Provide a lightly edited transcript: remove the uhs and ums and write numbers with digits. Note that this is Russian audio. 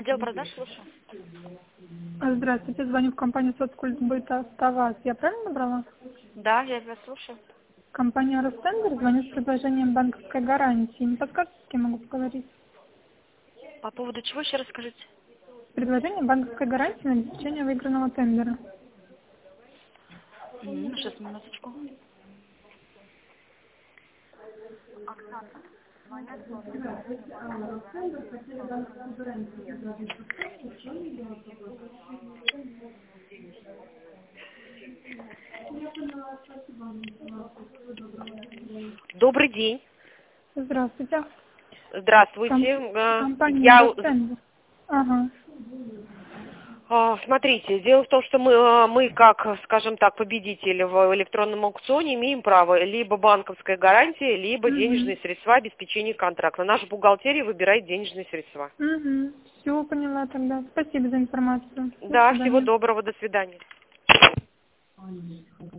Отдел продаж, слушаю. Здравствуйте, звоню в компанию «Соцкультбыт АвтоВАЗ». Я правильно набрала? Да, я вас слушаю. Компания «Ростендер» звонит с предложением банковской гарантии. Не подскажете, с кем могу поговорить? По поводу чего еще расскажите? Предложение банковской гарантии на обеспечение выигранного тендера. Сейчас, минуточку. Добрый день. Здравствуйте. Здравствуйте. Компания «Ростендер». Ага. Смотрите, дело в том, что мы как, скажем так, победители в электронном аукционе имеем право либо банковская гарантия, либо денежные средства обеспечения контракта. Наша бухгалтерия выбирает денежные средства. Все, поняла тогда. Спасибо за информацию. До Да, всего свидания. доброго, до свидания.